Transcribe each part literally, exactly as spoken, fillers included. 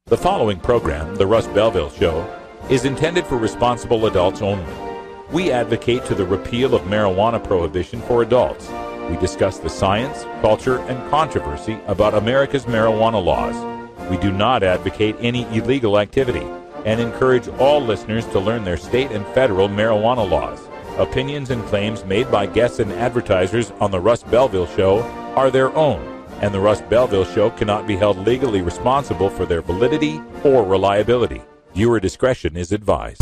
The following program, The Russ Belville Show, is intended for responsible adults only. We advocate to the repeal of marijuana prohibition for adults. We discuss the science, culture, and controversy about America's marijuana laws. We do not advocate any illegal activity and encourage all listeners to learn their state and federal marijuana laws. Opinions and claims made by guests and advertisers on The Russ Belville Show are their own, and The Russ Belville Show cannot be held legally responsible for their validity or reliability. Viewer discretion is advised.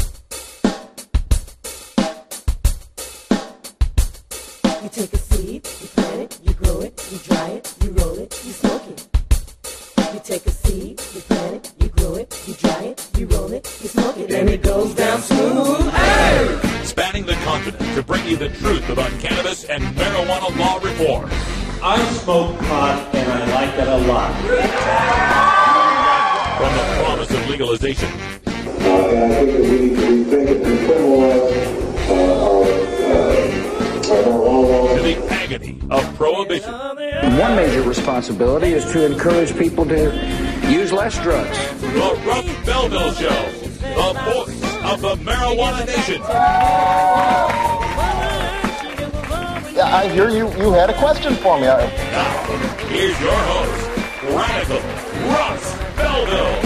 You take a seed, you plant it, you grow it, you dry it, you roll it, you smoke it. You take a seed, you plant it, you grow it, you dry it, you roll it, you smoke it, and it goes down smooth. Hey! Spanning the continent to bring you the truth about cannabis and marijuana law reform. I smoke pot, and I like it a lot. From the promise of legalization. Uh, and I think that we need to rethink it and criminalize uh, our, uh, our marijuana laws. To the agony of prohibition. One major responsibility is to encourage people to use less drugs. The Russ Belville Show, the voice of the marijuana nation. Yeah, I hear you. You had a question for me. Now, here's your host, Radical Russ Belville.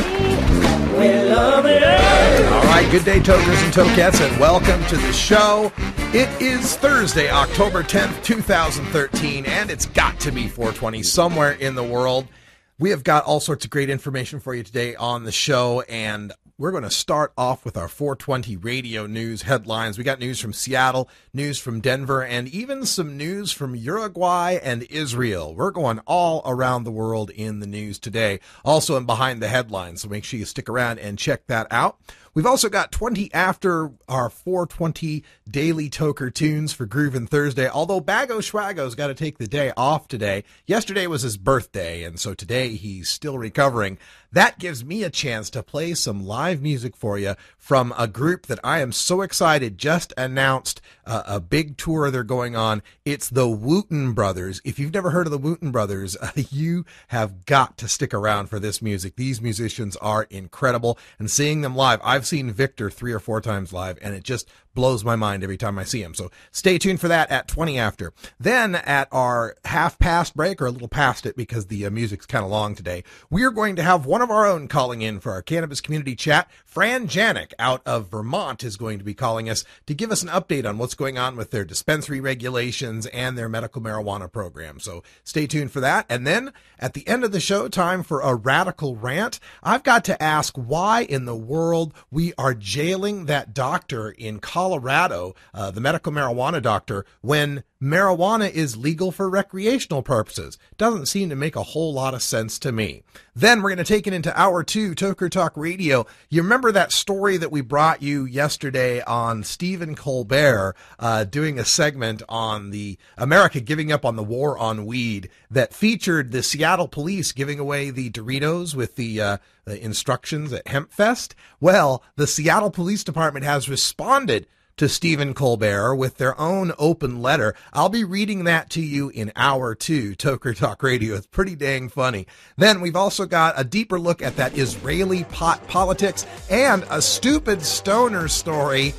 We love it. All right, good day, tokers and tokettes, and welcome to the show. It is Thursday, October tenth, two thousand thirteen, and it's got to be four twenty somewhere in the world. We have got all sorts of great information for you today on the show, and we're going to start off with our four twenty radio news headlines. We got news from Seattle, news from Denver, and even some news from Uruguay and Israel. We're going all around the world in the news today, also in Behind the Headlines, so make sure you stick around and check that out. We've also got twenty after our four twenty daily toker tunes for Groovin' Thursday, although Bago Schwago's got to take the day off today. Yesterday was his birthday, and so today he's still recovering. That gives me a chance to play some live music for you from a group that I am so excited just announced uh, a big tour they're going on. It's the Wooten Brothers. If you've never heard of the Wooten Brothers, uh, you have got to stick around for this music. These musicians are incredible, and seeing them live, I've seen Victor three or four times live, and it just blows my mind every time I see him. So stay tuned for that at twenty after. Then at our half past break, or a little past it because the uh, music's kind of long today, we're going to have one of our own calling in for our cannabis community chat. Fran Janik out of Vermont is going to be calling us to give us an update on what's going on with their dispensary regulations and their medical marijuana program. So stay tuned for that. And then at the end of the show, time for a radical rant. I've got to ask why in the world we are jailing that doctor in Colorado, uh, the medical marijuana doctor, when marijuana is legal for recreational purposes. Doesn't seem to make a whole lot of sense to me. Then we're going to take it into hour two, Toker Talk Radio. You remember that story that we brought you yesterday on Stephen Colbert uh, doing a segment on the America giving up on the war on weed that featured the Seattle police giving away the Doritos with the, uh, the instructions at HempFest? Well, the Seattle Police Department has responded to Stephen Colbert with their own open letter. I'll be reading that to you in hour two, Toker Talk Radio. It's pretty dang funny. Then we've also got a deeper look at that Israeli pot politics and a stupid stoner story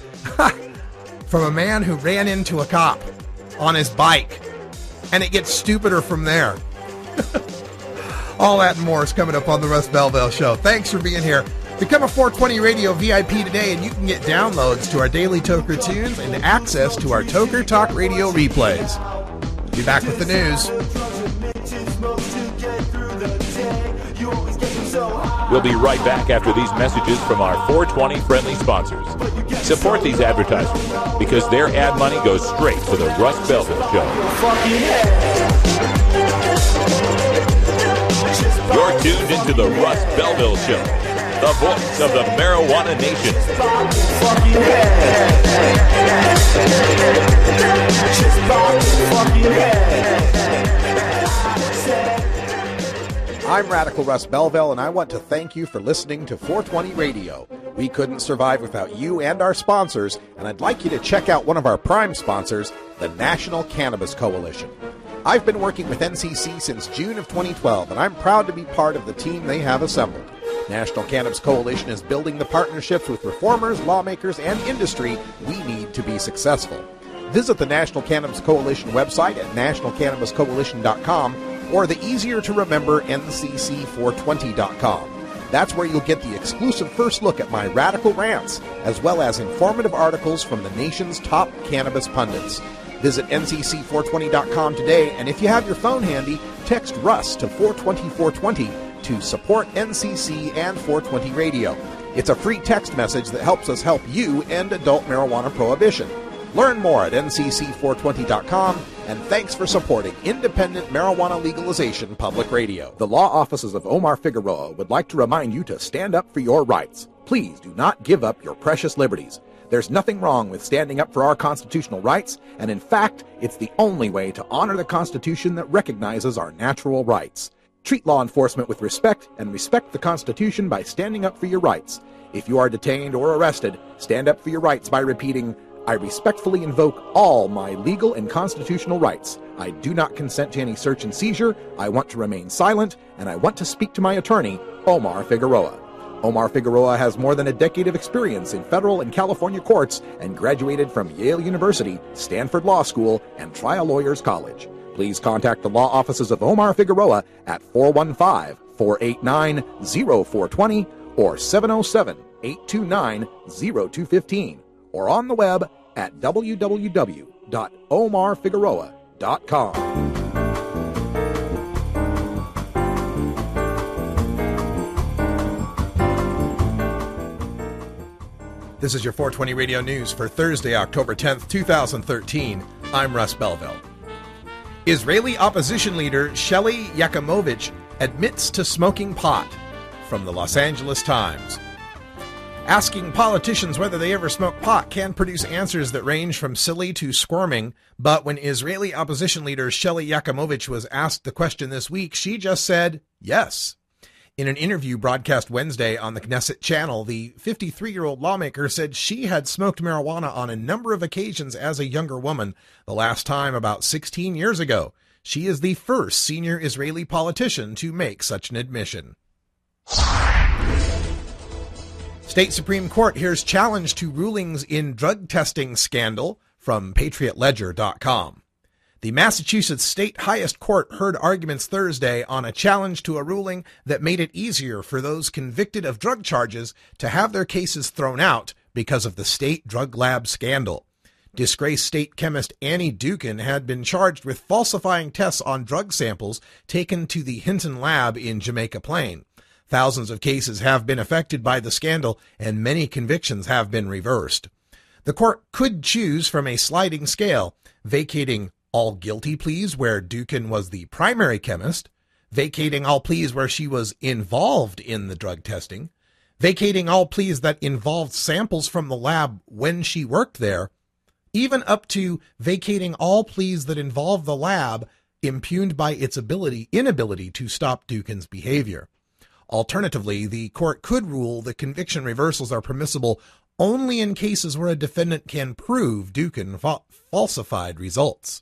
from a man who ran into a cop on his bike. And it gets stupider from there. All that and more is coming up on the Russ Belville Show. Thanks for being here. Become a four twenty Radio V I P today, and you can get downloads to our daily Toker tunes and access to our Toker Talk Radio replays. Be back with the news. We'll be right back after these messages from our four twenty friendly sponsors. Support these advertisers because their ad money goes straight to the Russ Belville Show. You're tuned into the Russ Belville Show, the voice of the marijuana nation. I'm Radical Russ Belville, and I want to thank you for listening to four twenty Radio. We couldn't survive without you and our sponsors, and I'd like you to check out one of our prime sponsors, the National Cannabis Coalition. I've been working with N C C since June of twenty twelve, and I'm proud to be part of the team they have assembled. National Cannabis Coalition is building the partnerships with reformers, lawmakers, and industry we need to be successful. Visit the National Cannabis Coalition website at national cannabis coalition dot com or the easier-to-remember N C C four twenty dot com. That's where you'll get the exclusive first look at my radical rants, as well as informative articles from the nation's top cannabis pundits. Visit N C C four twenty dot com today, and if you have your phone handy, text Russ to four twenty four twenty to support N C C and four twenty Radio. It's a free text message that helps us help you end adult marijuana prohibition. Learn more at N C C four twenty dot com, and thanks for supporting independent marijuana legalization public radio. The law offices of Omar Figueroa would like to remind you to stand up for your rights. Please do not give up your precious liberties. There's nothing wrong with standing up for our constitutional rights, and in fact, it's the only way to honor the Constitution that recognizes our natural rights. Treat law enforcement with respect and respect the Constitution by standing up for your rights. If you are detained or arrested, stand up for your rights by repeating, I respectfully invoke all my legal and constitutional rights. I do not consent to any search and seizure. I want to remain silent, and I want to speak to my attorney, Omar Figueroa. Omar Figueroa has more than a decade of experience in federal and California courts and graduated from Yale University, Stanford Law School, and Trial Lawyers College. Please contact the law offices of Omar Figueroa at four one five, four eight nine, zero four two zero or seven oh seven, eight two nine, zero two one five or on the web at w w w dot omar figueroa dot com. This is your four twenty Radio News for Thursday, October tenth, twenty thirteen. I'm Russ Belville. Israeli opposition leader Shelly Yakimovich admits to smoking pot, from the Los Angeles Times. Asking politicians whether they ever smoke pot can produce answers that range from silly to squirming, but when Israeli opposition leader Shelly Yakimovich was asked the question this week, she just said yes. In an interview broadcast Wednesday on the Knesset channel, the fifty-three-year-old lawmaker said she had smoked marijuana on a number of occasions as a younger woman, the last time about sixteen years ago. She is the first senior Israeli politician to make such an admission. State Supreme Court hears challenge to rulings in drug testing scandal, from patriot ledger dot com. The Massachusetts State Highest Court heard arguments Thursday on a challenge to a ruling that made it easier for those convicted of drug charges to have their cases thrown out because of the state drug lab scandal. Disgraced state chemist Annie Dukin had been charged with falsifying tests on drug samples taken to the Hinton lab in Jamaica Plain. Thousands of cases have been affected by the scandal, and many convictions have been reversed. The court could choose from a sliding scale, vacating all guilty pleas where Dukin was the primary chemist, vacating all pleas where she was involved in the drug testing, vacating all pleas that involved samples from the lab when she worked there, even up to vacating all pleas that involved the lab impugned by its ability inability to stop Dukin's behavior. Alternatively, the court could rule that conviction reversals are permissible only in cases where a defendant can prove Dukin fa- falsified results.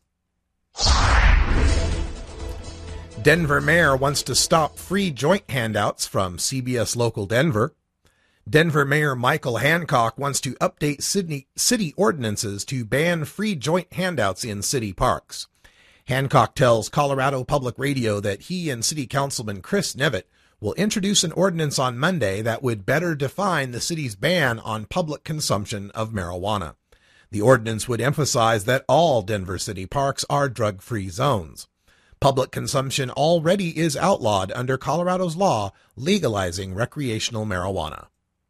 Denver mayor wants to stop free joint handouts, from C B S Local Denver. Denver Mayor Michael Hancock wants to update Sydney city ordinances to ban free joint handouts in city parks. Hancock tells Colorado Public Radio that he and City Councilman Chris Nevitt will introduce an ordinance on Monday that would better define the city's ban on public consumption of marijuana. The ordinance would emphasize that all Denver city parks are drug-free zones. Public consumption already is outlawed under Colorado's law legalizing recreational marijuana.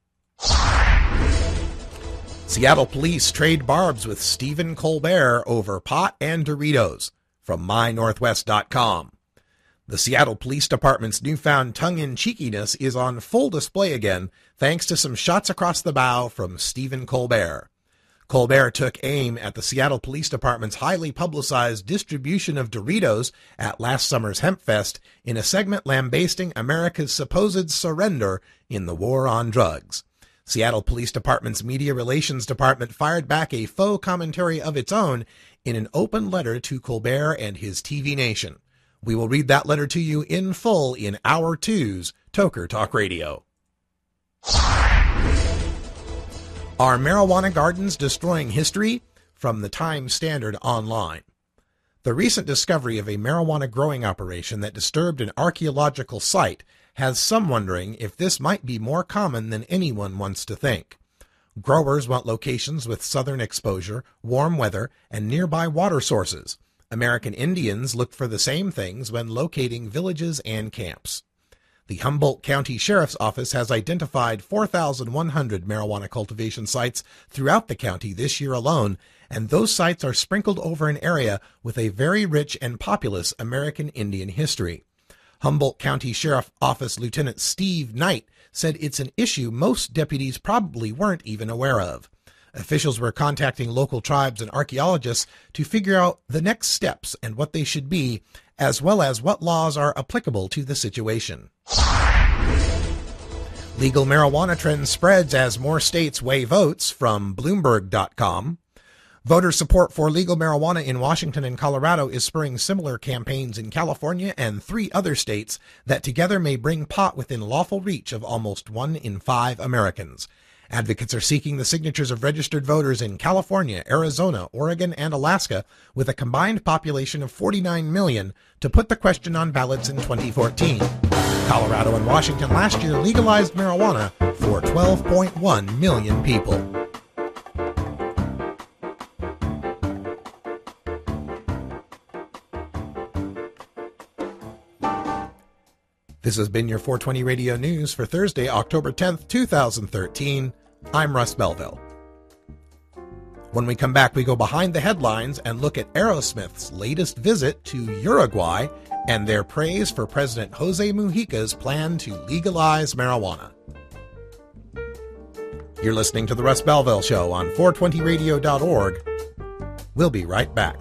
Seattle police trade barbs with Stephen Colbert over pot and Doritos, from my northwest dot com. The Seattle Police Department's newfound tongue-in-cheekiness is on full display again, thanks to some shots across the bow from Stephen Colbert. Colbert took aim at the Seattle Police Department's highly publicized distribution of Doritos at last summer's Hempfest in a segment lambasting America's supposed surrender in the war on drugs. Seattle Police Department's Media Relations Department fired back a faux commentary of its own in an open letter to Colbert and his T V Nation. We will read that letter to you in full in Hour two's Toker Talk Radio. Are marijuana gardens destroying history? From the Times Standard Online. The recent discovery of a marijuana growing operation that disturbed an archaeological site has some wondering if this might be more common than anyone wants to think. Growers want locations with southern exposure, warm weather, and nearby water sources. American Indians look for the same things when locating villages and camps. The Humboldt County Sheriff's Office has identified four thousand one hundred marijuana cultivation sites throughout the county this year alone, and those sites are sprinkled over an area with a very rich and populous American Indian history. Humboldt County Sheriff Office Lieutenant Steve Knight said it's an issue most deputies probably weren't even aware of. Officials were contacting local tribes and archaeologists to figure out the next steps and what they should be, as well as what laws are applicable to the situation. Legal marijuana trend spreads as more states weigh votes, from Bloomberg dot com. Voter support for legal marijuana in Washington and Colorado is spurring similar campaigns in California and three other states that together may bring pot within lawful reach of almost one in five Americans. Advocates are seeking the signatures of registered voters in California, Arizona, Oregon, and Alaska, with a combined population of forty-nine million, to put the question on ballots in twenty fourteen. Colorado and Washington last year legalized marijuana for twelve point one million people. This has been your four twenty Radio News for Thursday, October tenth, two thousand thirteen. I'm Russ Belville. When we come back, we go behind the headlines and look at Aerosmith's latest visit to Uruguay and their praise for President Jose Mujica's plan to legalize marijuana. You're listening to The Russ Belville Show on four twenty radio dot org. We'll be right back.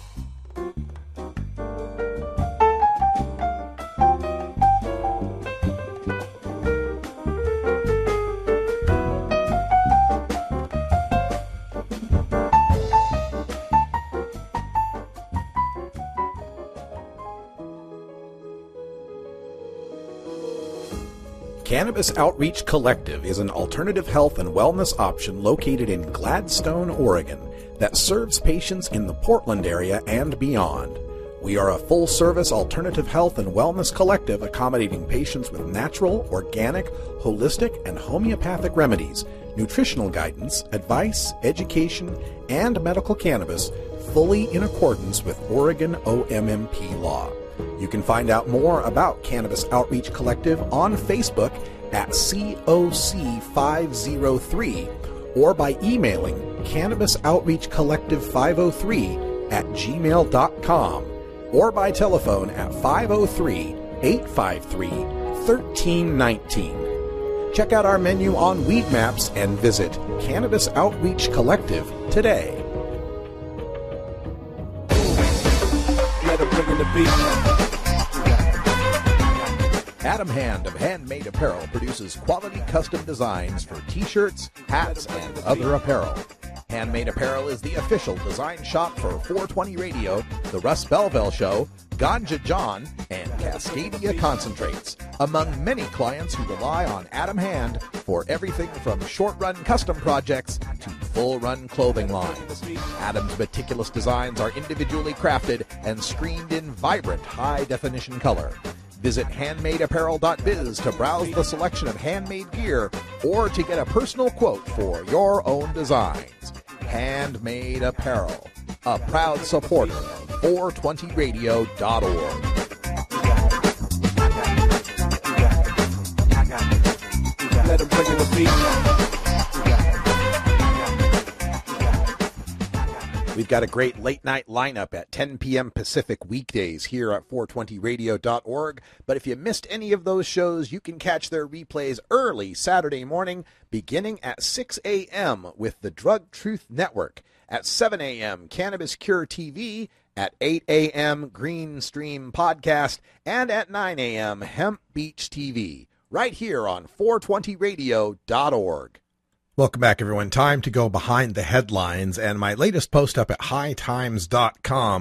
Cannabis Outreach Collective is an alternative health and wellness option located in Gladstone, Oregon, that serves patients in the Portland area and beyond. We are a full-service alternative health and wellness collective accommodating patients with natural, organic, holistic, and homeopathic remedies, nutritional guidance, advice, education, and medical cannabis, fully in accordance with Oregon O M M P law. You can find out more about Cannabis Outreach Collective on Facebook at C O C five oh three or by emailing Cannabis Outreach Collective five oh three at gmail dot com or by telephone at five oh three, eight five three, one three one nine. Check out our menu on Weed Maps and visit Cannabis Outreach Collective today. Adam Hand of Handmade Apparel produces quality custom designs for t-shirts, hats, and other apparel. Handmade Apparel is the official design shop for four twenty Radio, The Russ Belville Show, Ganja John, and Cascadia Concentrates, among many clients who rely on Adam Hand for everything from short-run custom projects to full-run clothing lines. Adam's meticulous designs are individually crafted and screened in vibrant, high-definition color. Visit handmade apparel dot biz to browse the selection of handmade gear or to get a personal quote for your own designs. Handmade Apparel, a proud supporter of four twenty radio dot org. Let 'em bring in the beat. We've got a great late-night lineup at ten p.m. Pacific weekdays here at four twenty radio dot org. But if you missed any of those shows, you can catch their replays early Saturday morning, beginning at six a.m. with the Drug Truth Network, at seven a.m. Cannabis Cure T V, at eight a.m. Green Stream Podcast, and at nine a.m. Hemp Beach T V, right here on four twenty radio dot org. Welcome back, everyone. Time to go behind the headlines and my latest post up at high times dot com.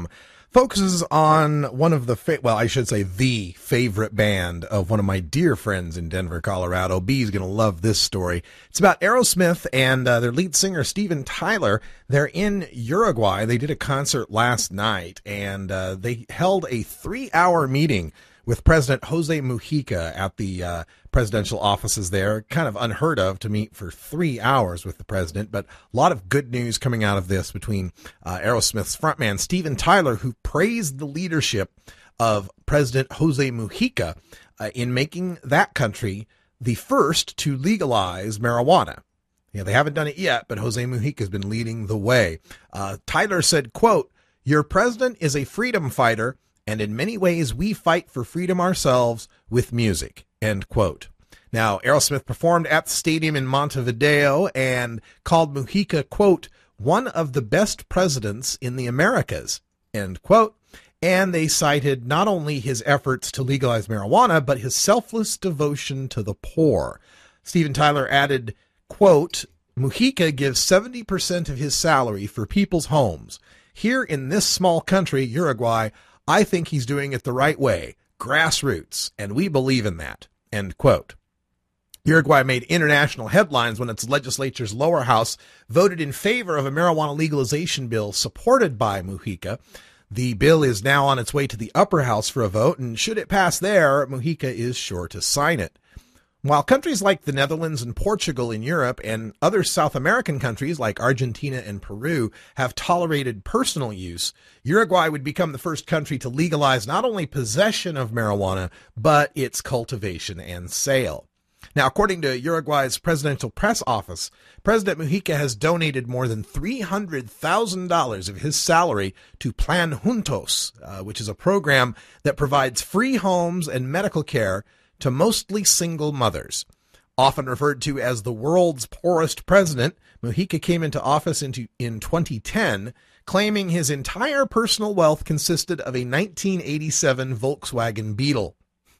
focuses on one of the, fa- well, I should say the favorite band of one of my dear friends in Denver, Colorado. B's going to love this story. It's about Aerosmith and uh, their lead singer, Steven Tyler. They're in Uruguay. They did a concert last night, and uh, they held a three-hour meeting with President Jose Mujica at the uh, presidential offices there. Kind of unheard of to meet for three hours with the president, but a lot of good news coming out of this between uh, Aerosmith's frontman Steven Tyler, who praised the leadership of President Jose Mujica uh, in making that country the first to legalize marijuana. Yeah, they haven't done it yet, but Jose Mujica has been leading the way. Uh, Tyler said, quote, "Your president is a freedom fighter, and in many ways, we fight for freedom ourselves with music," end quote. Now, Aerosmith performed at the stadium in Montevideo and called Mujica, quote, "one of the best presidents in the Americas," end quote. And they cited not only his efforts to legalize marijuana, but his selfless devotion to the poor. Steven Tyler added, quote, "Mujica gives seventy percent of his salary for people's homes. Here in this small country, Uruguay, I think he's doing it the right way, grassroots, and we believe in that," end quote. Uruguay made international headlines when its legislature's lower house voted in favor of a marijuana legalization bill supported by Mujica. The bill is now on its way to the upper house for a vote, and should it pass there, Mujica is sure to sign it. While countries like the Netherlands and Portugal in Europe and other South American countries like Argentina and Peru have tolerated personal use, Uruguay would become the first country to legalize not only possession of marijuana, but its cultivation and sale. Now, according to Uruguay's presidential press office, President Mujica has donated more than three hundred thousand dollars of his salary to Plan Juntos, uh, which is a program that provides free homes and medical care to mostly single mothers. Often referred to as the world's poorest president, Mujica came into office into, in twenty ten, claiming his entire personal wealth consisted of a nineteen eighty-seven Volkswagen Beetle.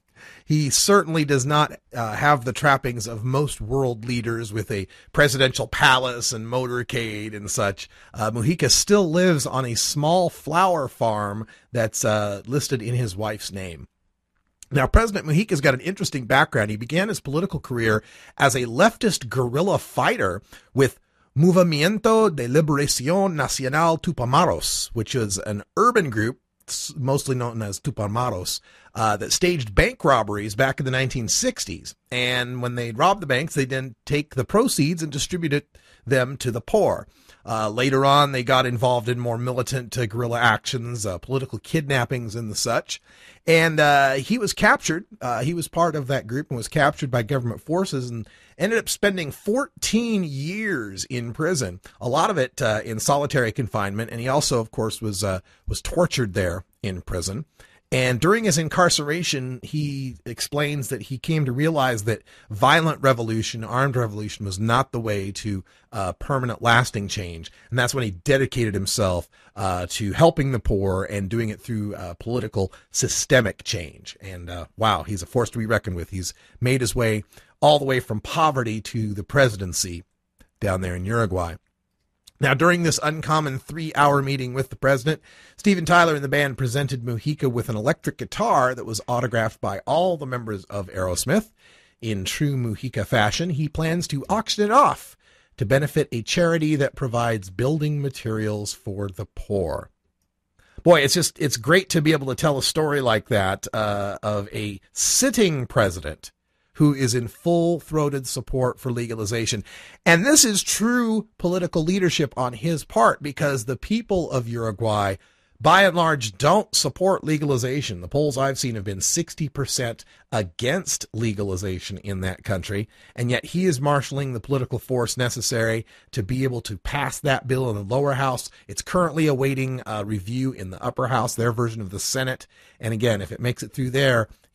He certainly does not uh, have the trappings of most world leaders with a presidential palace and motorcade and such. Uh, Mujica still lives on a small flower farm that's uh, listed in his wife's name. Now, President Mujica's got an interesting background. He began his political career as a leftist guerrilla fighter with Movimiento de Liberación Nacional Tupamaros, which is an urban group, mostly known as Tupamaros, uh, that staged bank robberies back in the nineteen sixties. And when they robbed the banks, they then take the proceeds and distributed them to the poor. Uh, later on, they got involved in more militant uh, guerrilla actions, uh, political kidnappings and the such. And uh, he was captured. Uh, he was part of that group and was captured by government forces and ended up spending fourteen years in prison, a lot of it uh, in solitary confinement. And he also, of course, was uh, was tortured there in prison. And during his incarceration, he explains that he came to realize that violent revolution, armed revolution, was not the way to uh, permanent, lasting change. And that's when he dedicated himself uh, to helping the poor and doing it through uh, political systemic change. And uh, wow, he's a force to be reckoned with. He's made his way all the way from poverty to the presidency down there in Uruguay. Now, during this uncommon three-hour meeting with the president, Steven Tyler and the band presented Mujica with an electric guitar that was autographed by all the members of Aerosmith. In true Mujica fashion, he plans to auction it off to benefit a charity that provides building materials for the poor. Boy, it's just, it's great to be able to tell a story like that uh, of a sitting president who is in full-throated support for legalization. And this is true political leadership on his part, because the people of Uruguay, by and large, don't support legalization. The polls I've seen have been sixty percent against legalization in that country, and yet he is marshaling the political force necessary to be able to pass that bill in the lower house. It's currently awaiting uh, review in the upper house, their version of the Senate. And again, if it makes it through there,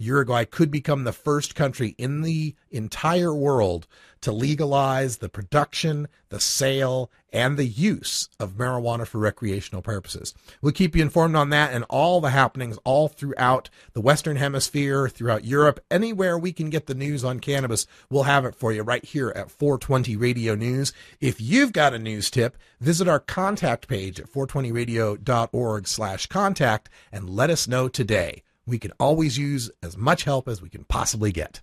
Uruguay could become the first country in the entire world to legalize the production, the sale, and the use of marijuana for recreational purposes. We'll keep you informed on that and all the happenings all throughout the Western Hemisphere, throughout Europe. Anywhere we can get the news on cannabis, we'll have it for you right here at four twenty Radio News. If you've got a news tip, visit our contact page at four twenty radio dot org slash contact and let us know today. We can always use as much help as we can possibly get.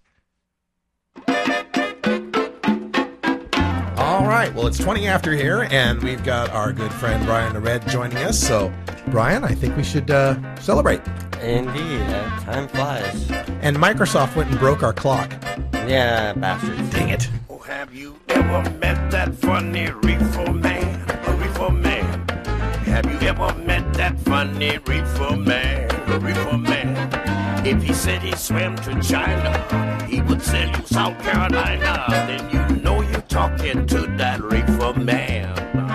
All right, well, it's twenty after here, and we've got our good friend Brian Red joining us. So, Brian, I think we should uh, celebrate. Indeed, uh, time flies. And Microsoft went and broke our clock. Yeah, bastards. Dang it. Oh, have you ever met that funny reefer man? A reefer man. Have you ever met that funny reefer man? A reefer man. If he said he swam to China, he would sell you South Carolina. Then you know you're talking to that reefer man.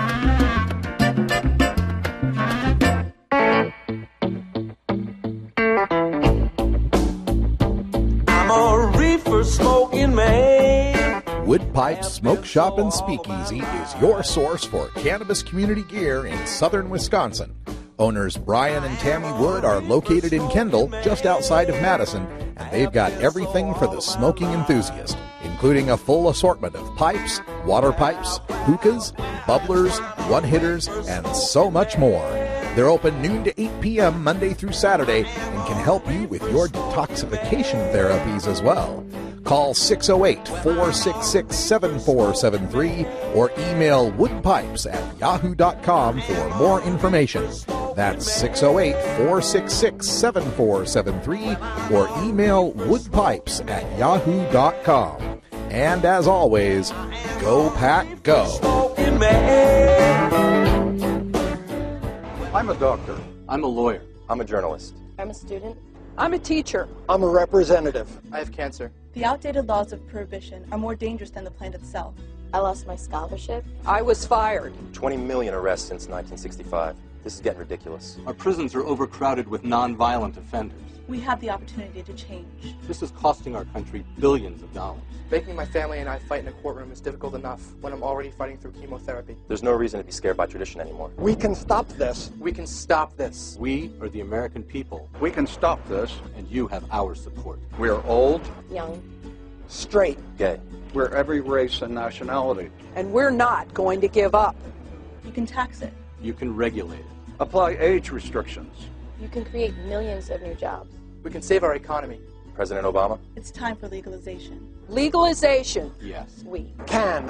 I'm a reefer smoking man. Wood Pipe Smoke Shop and Speakeasy is your source for cannabis community gear in southern Wisconsin. Owners Brian and Tammy Wood are located in Kendall, just outside of Madison, and they've got everything for the smoking enthusiast, including a full assortment of pipes, water pipes, hookahs, bubblers, one-hitters, and so much more. They're open noon to eight p.m. Monday through Saturday and can help you with your detoxification therapies as well. Call six oh eight, four six six, seven four seven three or email woodpipes at yahoo dot com for more information. That's six oh eight, four six six, seven four seven three or email woodpipes at yahoo dot com. And as always, go Pack Go. I'm a doctor. I'm a lawyer. I'm a journalist. I'm a student. I'm a teacher. I'm a representative. I have cancer. The outdated laws of prohibition are more dangerous than the plant itself. I lost my scholarship. I was fired. twenty million arrests since nineteen sixty-five. This is getting ridiculous. Our prisons are overcrowded with non-violent offenders. We have the opportunity to change. This is costing our country billions of dollars. Making my family and I fight in a courtroom is difficult enough when I'm already fighting through chemotherapy. There's no reason to be scared by tradition anymore. We can stop this. We can stop this. We are the American people. We can stop this. And you have our support. We are old, young, straight, gay. We're every race and nationality. And we're not going to give up. You can tax it. You can regulate it. Apply age restrictions. You can create millions of new jobs. We can save our economy. President Obama? It's time for legalization. Legalization. Yes. We can.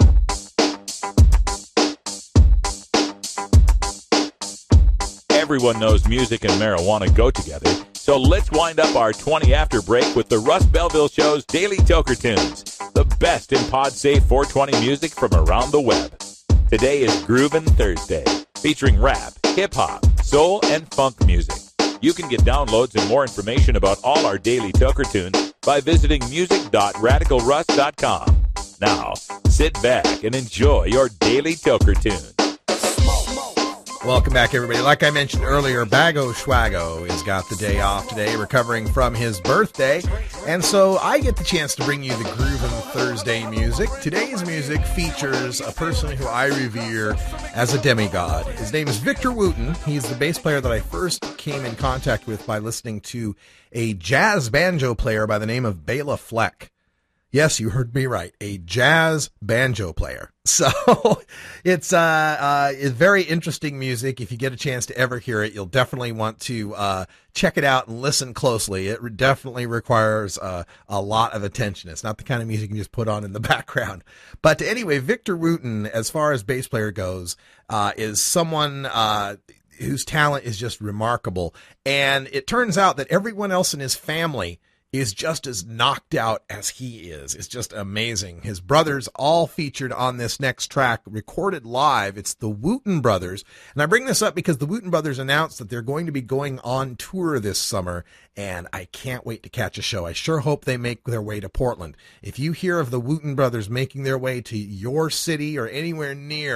Everyone knows music and marijuana go together, so let's wind up our twenty after break with the Russ Belville Show's Daily Toker Tunes, the best in pod-safe four twenty music from around the web. Today is Groovin' Thursday, featuring rap, hip-hop, soul, and funk music. You can get downloads and more information about all our Daily Toker Tunes by visiting music dot radical russ dot com. Now, sit back and enjoy your Daily Toker Tunes. Welcome back, everybody. Like I mentioned earlier, Bago Schwago has got the day off today, recovering from his birthday. And so I get the chance to bring you the Groovin' Thursday music. Today's music features a person who I revere as a demigod. His name is Victor Wooten. He's the bass player that I first came in contact with by listening to a jazz banjo player by the name of Bela Fleck. Yes, you heard me right. A jazz banjo player. So it's uh, uh, it's very interesting music. If you get a chance to ever hear it, you'll definitely want to uh, check it out and listen closely. It re- definitely requires uh, a lot of attention. It's not the kind of music you can just put on in the background. But anyway, Victor Wooten, as far as bass player goes, uh, is someone uh, whose talent is just remarkable. And it turns out that everyone else in his family is just as knocked out as he is. It's just amazing. His brothers all featured on this next track, recorded live. It's the Wooten Brothers. And I bring this up because the Wooten Brothers announced that they're going to be going on tour this summer, and I can't wait to catch a show. I sure hope they make their way to Portland. If you hear of the Wooten Brothers making their way to your city or anywhere near,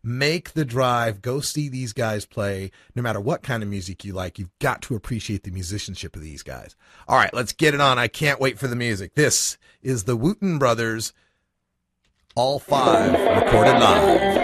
Make the drive. Go see these guys play. No matter what kind of music you like, you've got to appreciate the musicianship of these guys. All right, let's get it on. I can't wait for the music. This is the Wooten Brothers, all five, recorded live.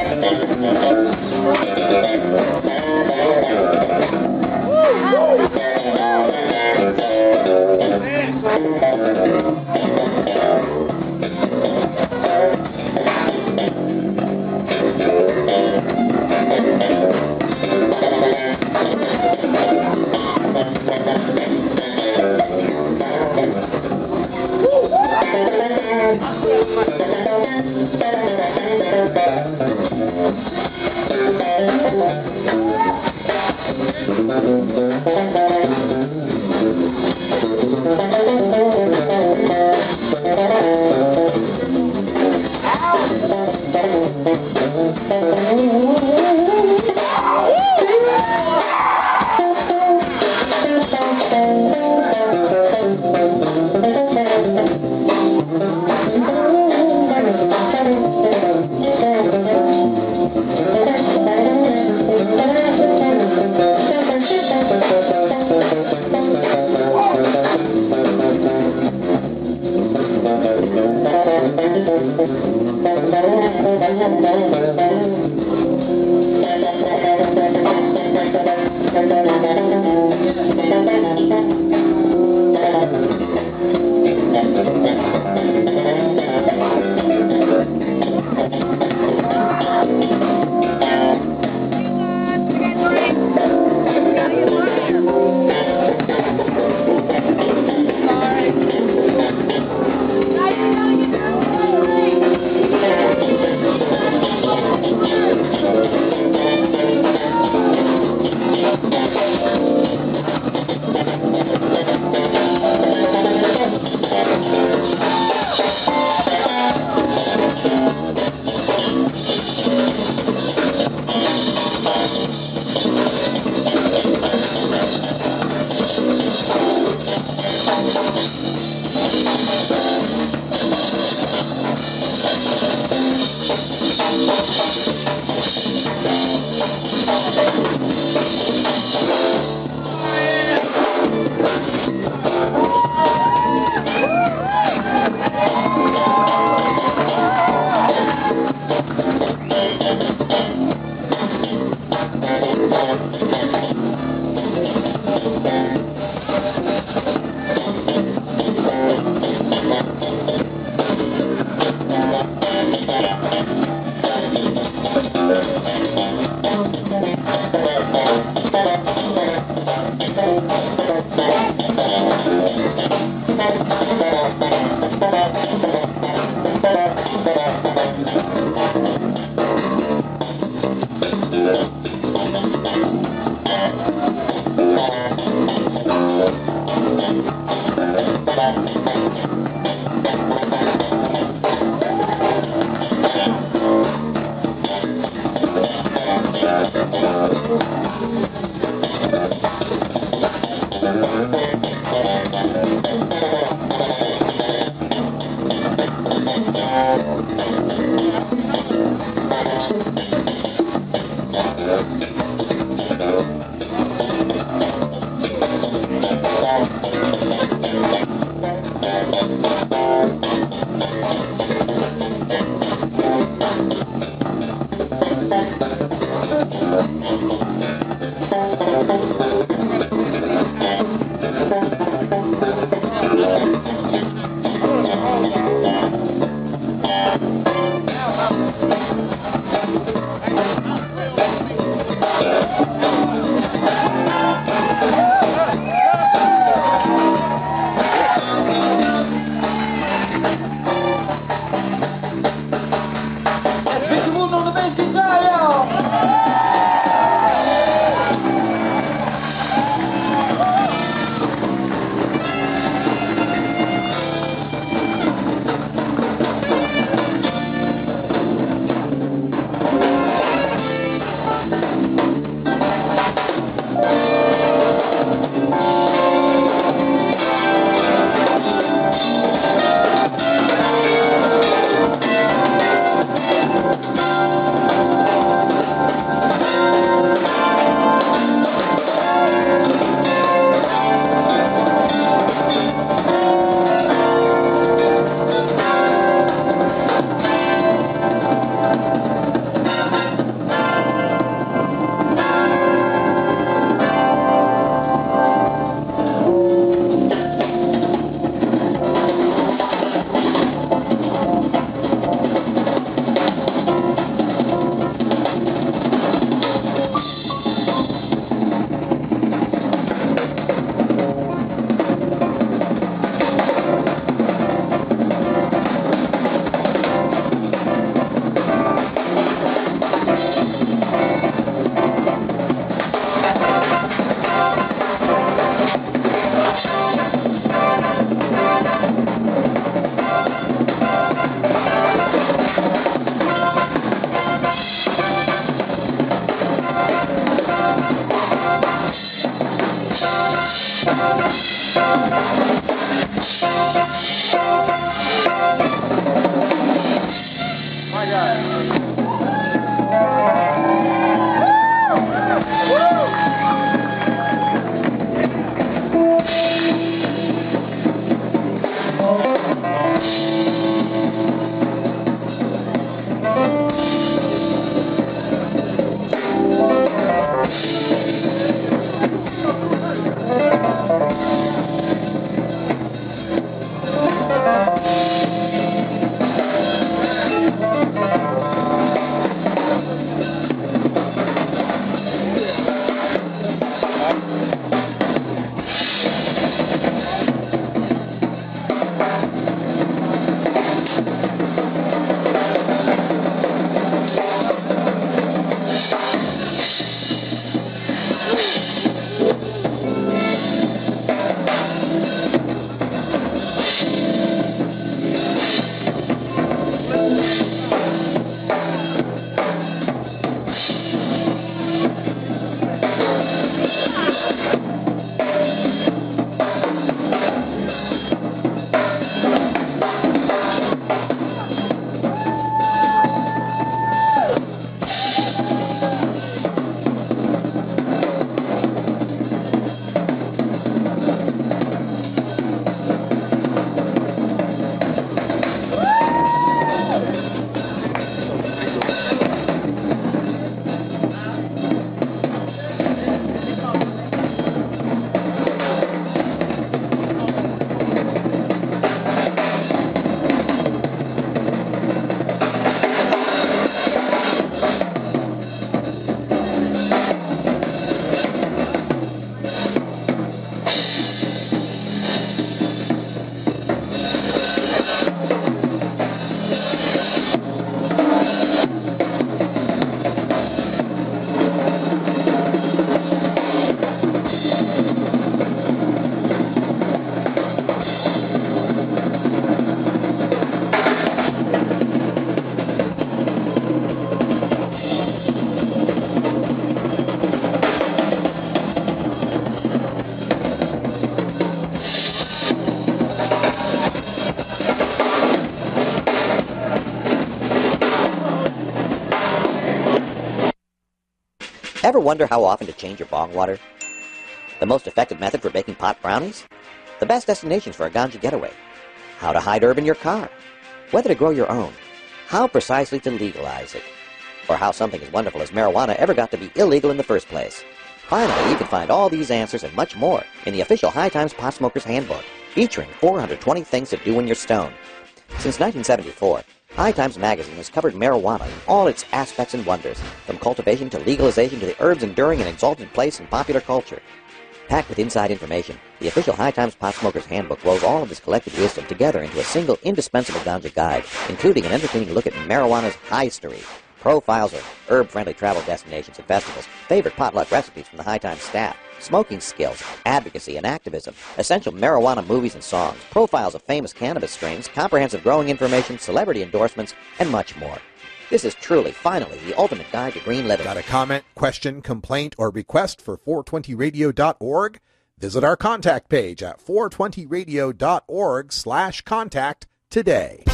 Ever wonder how often to change your bong water? The most effective method for baking pot brownies? The best destinations for a ganja getaway? How to hide herb in your car? Whether to grow your own? How precisely to legalize it? Or how something as wonderful as marijuana ever got to be illegal in the first place? Finally, you can find all these answers and much more in the official High Times Pot Smoker's Handbook, featuring four hundred twenty things to do when you're stoned. Since nineteen seventy-four, High Times magazine has covered marijuana in all its aspects and wonders, from cultivation to legalization to the herb's enduring and exalted place in popular culture. Packed with inside information, the official High Times Pot Smoker's Handbook rolls all of this collected wisdom together into a single indispensable ganja guide, including an entertaining look at marijuana's history, profiles of herb-friendly travel destinations and festivals, favorite potluck recipes from the High Times staff, smoking skills, advocacy and activism, essential marijuana movies and songs, profiles of famous cannabis strains, comprehensive growing information, celebrity endorsements, and much more. This is truly, finally, the ultimate guide to green living. Got a comment, question, complaint, or request for four twenty radio dot org? Visit our contact page at four twenty radio dot org slash contact today.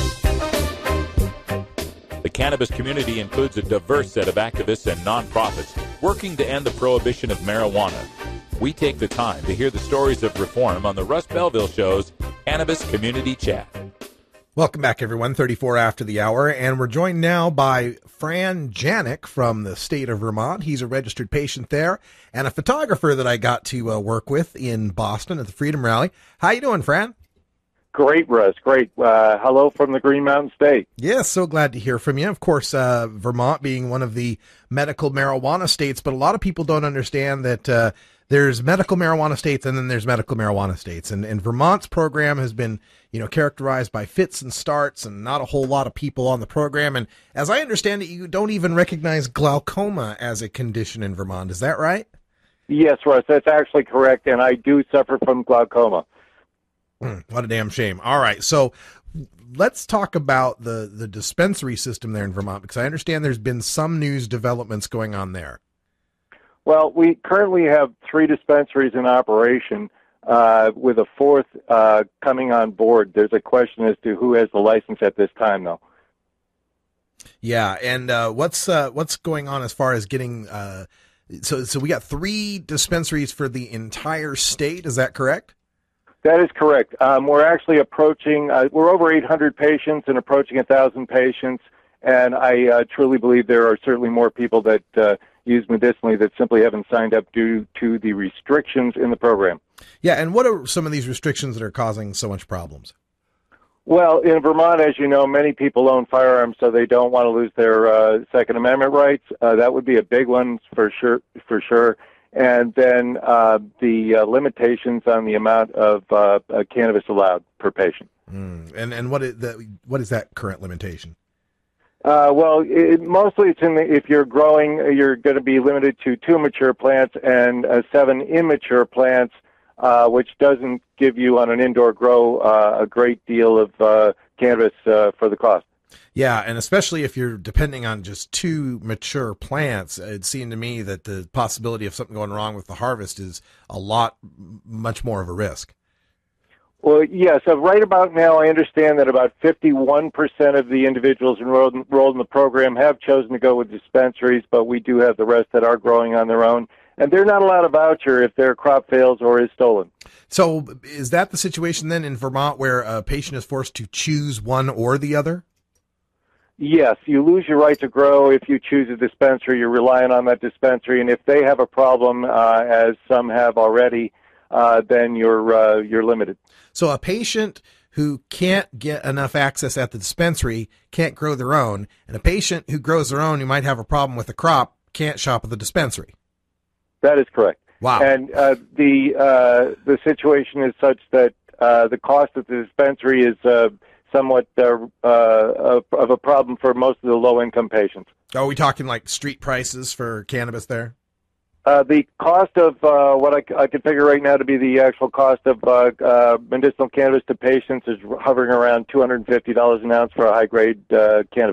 The cannabis community includes a diverse set of activists and nonprofits working to end the prohibition of marijuana. We take the time to hear the stories of reform on the Russ Belville Show's Cannabis Community Chat. Welcome back, everyone. thirty-four after the hour, and we're joined now by Fran Janik from the state of Vermont. He's a registered patient there and a photographer that I got to uh, work with in Boston at the Freedom Rally. How you doing, Fran? Great, Russ. Great. Uh, hello from the Green Mountain State. Yes, so glad to hear from you. Of course, uh, Vermont being one of the medical marijuana states, but a lot of people don't understand that uh, there's medical marijuana states and then there's medical marijuana states. And, and Vermont's program has been, you know, characterized by fits and starts and not a whole lot of people on the program. And as I understand it, you don't even recognize glaucoma as a condition in Vermont. Is that right? Yes, Russ, that's actually correct. And I do suffer from glaucoma. Mm, what a damn shame. All right. So let's talk about the, the dispensary system there in Vermont, because I understand there's been some news developments going on there. Well, we currently have three dispensaries in operation, uh, with a fourth uh, coming on board. There's a question as to who has the license at this time, though. Yeah, and uh, what's uh, what's going on as far as getting... Uh, so, so we got three dispensaries for the entire state, is that correct? That is correct. Um, we're actually approaching, uh, we're over eight hundred patients and approaching one thousand patients, and I uh, truly believe there are certainly more people that uh, use medicinally that simply haven't signed up due to the restrictions in the program. Yeah, and what are some of these restrictions that are causing so much problems? Well, in Vermont, as you know, many people own firearms, so they don't want to lose their uh, Second Amendment rights. Uh, that would be a big one for sure, for sure. And then uh, the uh, limitations on the amount of uh, uh, cannabis allowed per patient. Mm. And and what is the, what is that current limitation? Uh, well, it, mostly it's in the, if you're growing, you're going to be limited to two mature plants and uh, seven immature plants, uh, which doesn't give you on an indoor grow uh, a great deal of uh, cannabis uh, for the cost. Yeah, and especially if you're depending on just two mature plants, it seemed to me that the possibility of something going wrong with the harvest is a lot, much more of a risk. Well, yes. So right about now, I understand that about fifty-one percent of the individuals enrolled, enrolled in the program have chosen to go with dispensaries, but we do have the rest that are growing on their own. And they're not allowed a voucher if their crop fails or is stolen. So is that the situation then in Vermont where a patient is forced to choose one or the other? Yes, you lose your right to grow if you choose a dispensary. You're relying on that dispensary, and if they have a problem, uh, as some have already, uh, then you're uh, you're limited. So a patient who can't get enough access at the dispensary can't grow their own, and a patient who grows their own who might have a problem with the crop can't shop at the dispensary. That is correct. Wow. And uh, the uh, the situation is such that uh, the cost of the dispensary is uh, somewhat uh, uh, of a problem for most of the low-income patients. Are we talking like street prices for cannabis there? Uh, the cost of uh, what I, I can figure right now to be the actual cost of uh, uh, medicinal cannabis to patients is hovering around two hundred fifty dollars an ounce for a high-grade uh, cannabis.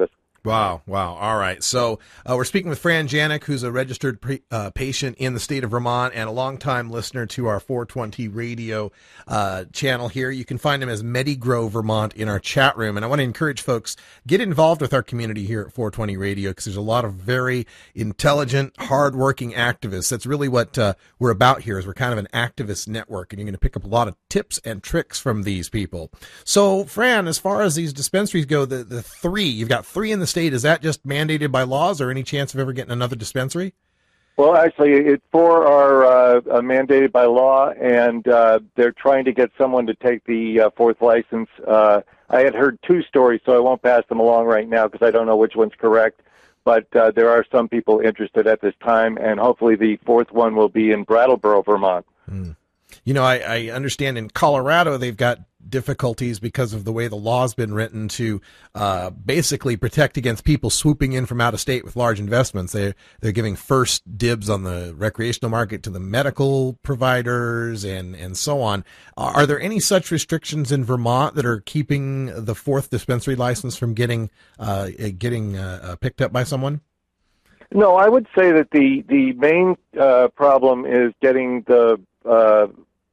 Wow, wow. All right. So uh, we're speaking with Fran Janik, who's a registered pre- uh, patient in the state of Vermont and a longtime listener to our four twenty radio uh, channel here. You can find him as MediGrow Vermont in our chat room. And I want to encourage folks, get involved with our community here at four twenty Radio, because there's a lot of very intelligent, hardworking activists. That's really what uh, we're about here, is we're kind of an activist network, and you're going to pick up a lot of tips and tricks from these people. So, Fran, as far as these dispensaries go, the, the three, you've got three in the state. Is that just mandated by laws, or any chance of ever getting another dispensary? Well, actually, it, four are uh, uh, mandated by law, and uh, they're trying to get someone to take the uh, fourth license. Uh, I had heard two stories, so I won't pass them along right now because I don't know which one's correct. But uh, there are some people interested at this time, and hopefully the fourth one will be in Brattleboro, Vermont. Mm. You know, I, I understand in Colorado they've got difficulties because of the way the law's been written to uh, basically protect against people swooping in from out of state with large investments. They're, they're giving first dibs on the recreational market to the medical providers and, and so on. Are there any such restrictions in Vermont that are keeping the fourth dispensary license from getting uh, getting uh, picked up by someone? No, I would say that the, the main uh, problem is getting the uh,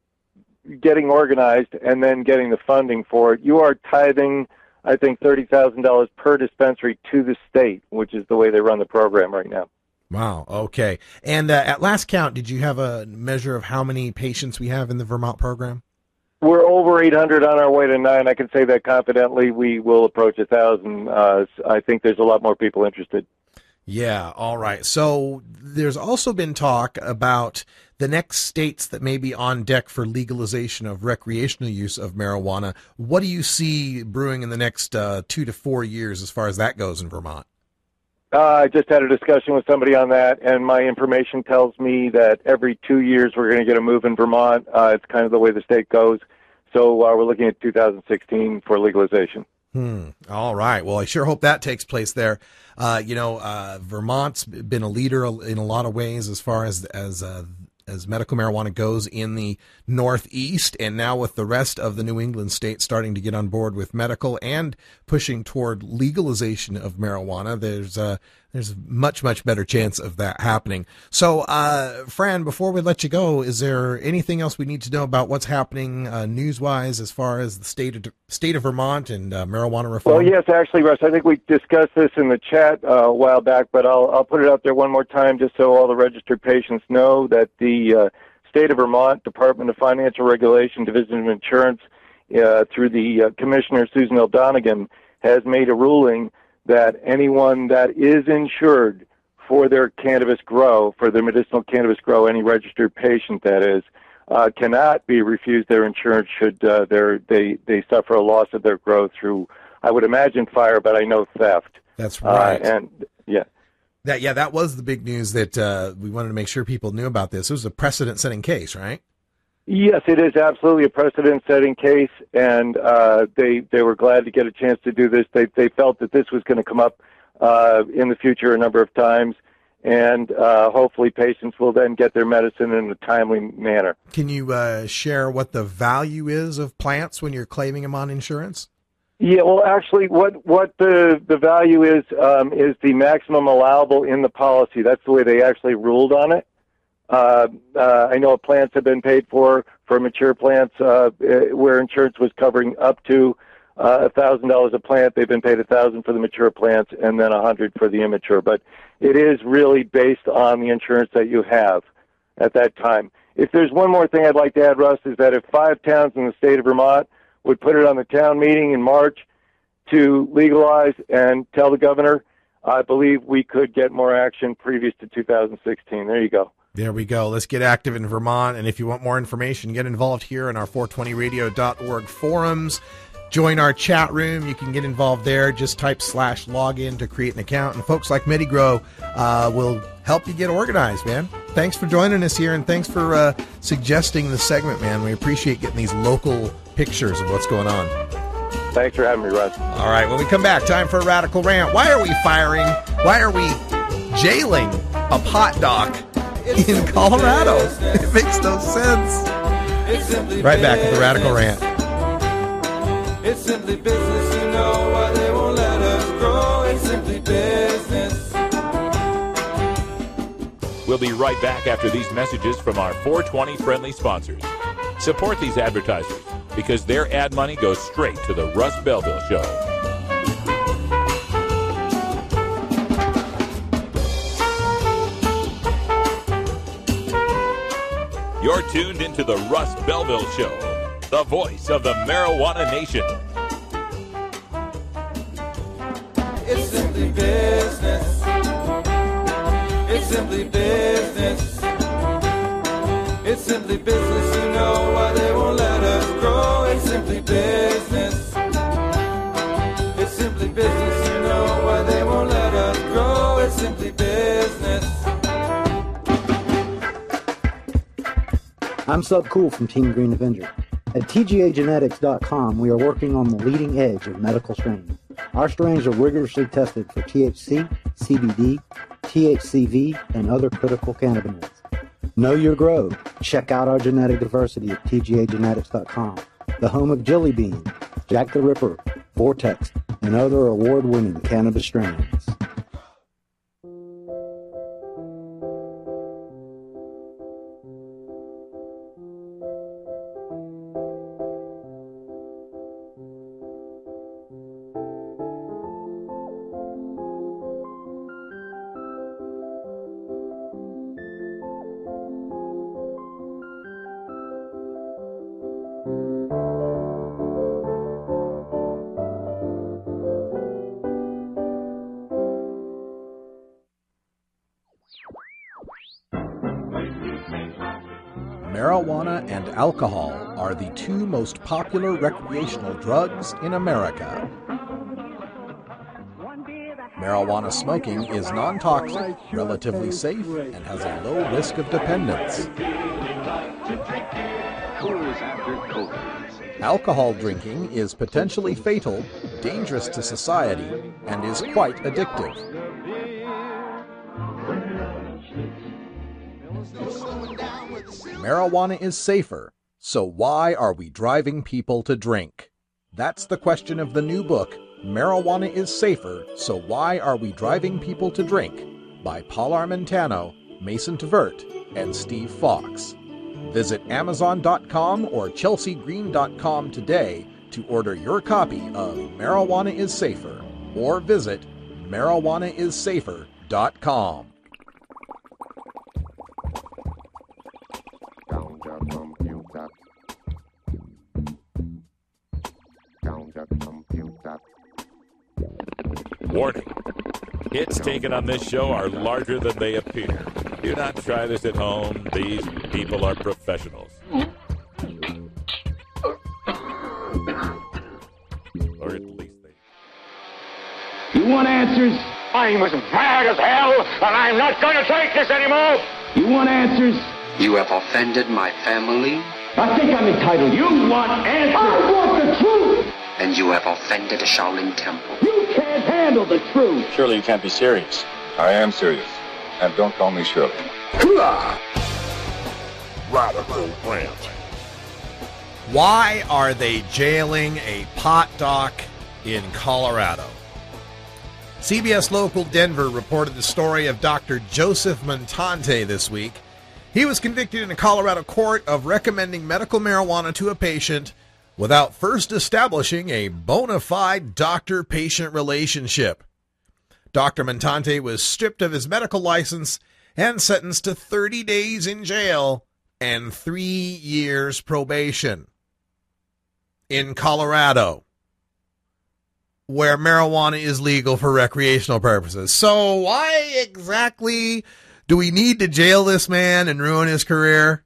getting organized and then getting the funding for it. You are tithing, I think, thirty thousand dollars per dispensary to the state, which is the way they run the program right now. Wow. Okay. And uh, at last count, did you have a measure of how many patients we have in the Vermont program? We're over eight hundred, on our way to nine. I can say that confidently. We will approach one thousand. Uh, I think there's a lot more people interested. Yeah, all right. So there's also been talk about the next states that may be on deck for legalization of recreational use of marijuana. What do you see brewing in the next uh, two to four years as far as that goes in Vermont? Uh, I just had a discussion with somebody on that, and my information tells me that every two years we're going to get a move in Vermont. Uh, it's kind of the way the state goes. So uh, we're looking at two thousand sixteen for legalization. Hmm. All right. Well, I sure hope that takes place there. Uh, you know, uh, Vermont's been a leader in a lot of ways as far as as uh, as medical marijuana goes in the Northeast, and now with the rest of the New England states starting to get on board with medical and pushing toward legalization of marijuana, there's uh, there's much, much better chance of that happening. So, uh, Fran, before we let you go, is there anything else we need to know about what's happening uh, news-wise as far as the state of, state of Vermont and uh, marijuana reform? Well, yes, actually, Russ, I think we discussed this in the chat uh, a while back, but I'll, I'll put it out there one more time just so all the registered patients know that the uh, state of Vermont Department of Financial Regulation, Division of Insurance, uh, through the uh, Commissioner Susan L. Donegan, has made a ruling that anyone that is insured for their cannabis grow, for their medicinal cannabis grow, any registered patient that is, uh, cannot be refused their insurance should uh, they they suffer a loss of their grow through, I would imagine, fire, but I know theft. That's right. Uh, and yeah. That yeah, that was the big news that uh, we wanted to make sure people knew about this. It was a precedent-setting case, right? Yes, it is absolutely a precedent-setting case, and uh, they they were glad to get a chance to do this. They they felt that this was going to come up uh, in the future a number of times, and uh, hopefully patients will then get their medicine in a timely manner. Can you uh, share what the value is of plants when you're claiming them on insurance? Yeah, well, actually, what what the the value is um, is the maximum allowable in the policy. That's the way they actually ruled on it. Uh, uh, I know plants have been paid for for mature plants uh, where insurance was covering up to uh, a thousand dollars a plant. They've been paid a thousand for the mature plants and then a hundred for the immature. But it is really based on the insurance that you have at that time. If there's one more thing I'd like to add, Russ, is that if five towns in the state of Vermont would put it on the town meeting in March to legalize and tell the governor, I believe we could get more action previous to two thousand sixteen. There you go. There we go. Let's get active in Vermont. And if you want more information, get involved here in our four twenty radio dot org forums. Join our chat room. You can get involved there. Just type slash login to create an account. And folks like MediGrow uh, will help you get organized, man. Thanks for joining us here, and thanks for uh, suggesting the segment, man. We appreciate getting these local pictures of what's going on. Thanks for having me, Russ. All right, when we come back, time for a radical rant. Why are we firing? Why are we jailing a pot doc in Colorado? It makes no sense. Right back with the radical rant. It's simply business, you know why they won't let us grow. It's simply business. We'll be right back after these messages from our four twenty friendly sponsors. Support these advertisers because their ad money goes straight to the Russ Belville Show. You're tuned into the Russ Belville Show, the voice of the marijuana nation. It's simply business. It's simply business. It's simply business, you know why they won't let us grow. It's simply business. It's simply business, you know why they won't let us grow. It's simply business. I'm Sub Cool from Team Green Avenger. At T G A Genetics dot com, we are working on the leading edge of medical strains. Our strains are rigorously tested for T H C, C B D, T H C V, and other critical cannabinoids. Know your grow. Check out our genetic diversity at T G A Genetics dot com, the home of Jelly Bean, Jack the Ripper, Vortex, and other award-winning cannabis strains. Marijuana and alcohol are the two most popular recreational drugs in America. Marijuana smoking is non-toxic, relatively safe, and has a low risk of dependence. Alcohol drinking is potentially fatal, dangerous to society, and is quite addictive. Marijuana is safer, so why are we driving people to drink? That's the question of the new book, Marijuana is Safer, So Why Are We Driving People to Drink? By Paul Armentano, Mason Tvert, and Steve Fox. Visit Amazon dot com or Chelsea Green dot com today to order your copy of Marijuana is Safer, or visit marijuana is safer dot com. Warning. Hits taken on this show are larger than they appear. Do not try this at home. These people are professionals. Or at least they... You want answers? I'm as mad as hell, and I'm not going to take this anymore. You want answers? You have offended my family. I think I'm entitled. You want answers? I want the truth. And you have offended the Shaolin Temple. You can't handle the truth. Surely you can't be serious. I am serious. And don't call me Shirley. Radical rant. Why are they jailing a pot doc in Colorado? C B S Local Denver reported the story of Doctor Joseph Montante this week. He was convicted in a Colorado court of recommending medical marijuana to a patient without first establishing a bona fide doctor-patient relationship. Doctor Montante was stripped of his medical license and sentenced to thirty days in jail and three years probation. In Colorado, where marijuana is legal for recreational purposes. So why exactly do we need to jail this man and ruin his career?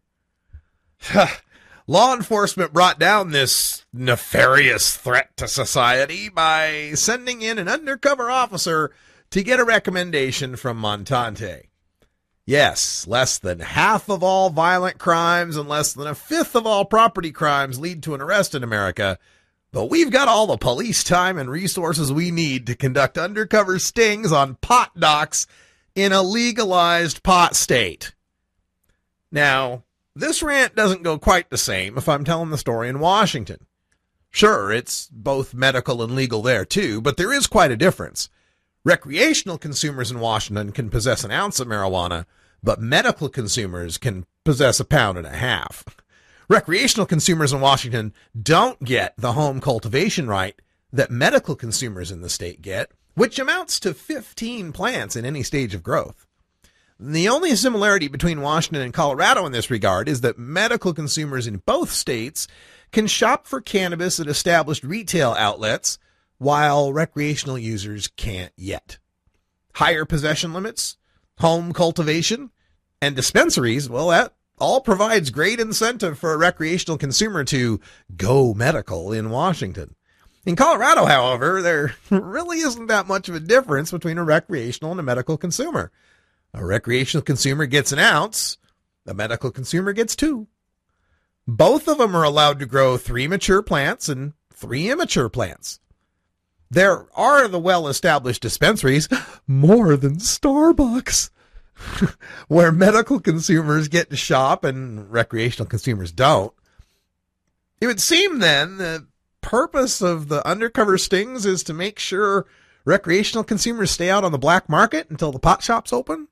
Law enforcement brought down this nefarious threat to society by sending in an undercover officer to get a recommendation from Montante. Yes, less than half of all violent crimes and less than a fifth of all property crimes lead to an arrest in America, but we've got all the police time and resources we need to conduct undercover stings on pot docs in a legalized pot state. Now, this rant doesn't go quite the same if I'm telling the story in Washington. Sure, it's both medical and legal there too, but there is quite a difference. Recreational consumers in Washington can possess an ounce of marijuana, but medical consumers can possess a pound and a half. Recreational consumers in Washington don't get the home cultivation right that medical consumers in the state get, which amounts to fifteen plants in any stage of growth. The only similarity between Washington and Colorado in this regard is that medical consumers in both states can shop for cannabis at established retail outlets, while recreational users can't yet. Higher possession limits, home cultivation, and dispensaries, well, that all provides great incentive for a recreational consumer to go medical in Washington. In Colorado, however, there really isn't that much of a difference between a recreational and a medical consumer. A recreational consumer gets an ounce, a medical consumer gets two. Both of them are allowed to grow three mature plants and three immature plants. There are the well-established dispensaries, more than Starbucks, where medical consumers get to shop and recreational consumers don't. It would seem then the purpose of the undercover stings is to make sure recreational consumers stay out on the black market until the pot shops open?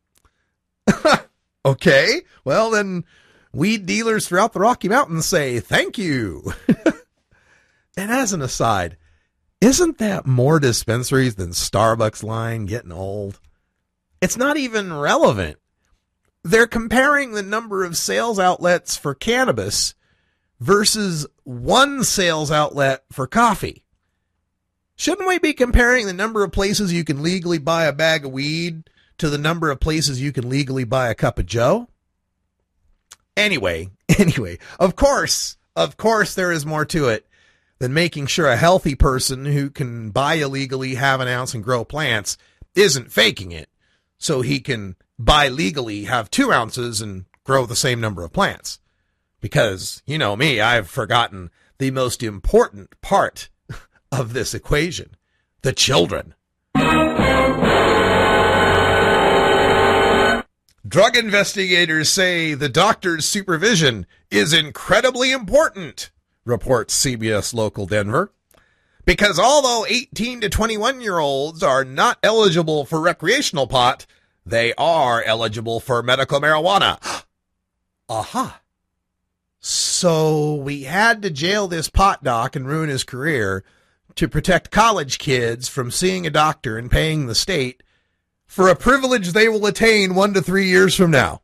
Okay, well then weed dealers throughout the Rocky Mountains say thank you. And as an aside, isn't that more dispensaries than Starbucks line getting old? It's not even relevant. They're comparing the number of sales outlets for cannabis versus one sales outlet for coffee. Shouldn't we be comparing the number of places you can legally buy a bag of weed to the number of places you can legally buy a cup of Joe? Anyway, anyway, of course, of course there is more to it than making sure a healthy person who can buy illegally, have an ounce, and grow plants isn't faking it, so he can buy legally, have two ounces, and grow the same number of plants. Because, you know me, I've forgotten the most important part of this equation: the children. Drug investigators say the doctor's supervision is incredibly important, reports C B S Local Denver. Because although eighteen to twenty-one-year-olds are not eligible for recreational pot, they are eligible for medical marijuana. Aha. So we had to jail this pot doc and ruin his career to protect college kids from seeing a doctor and paying the state for a privilege they will attain one to three years from now.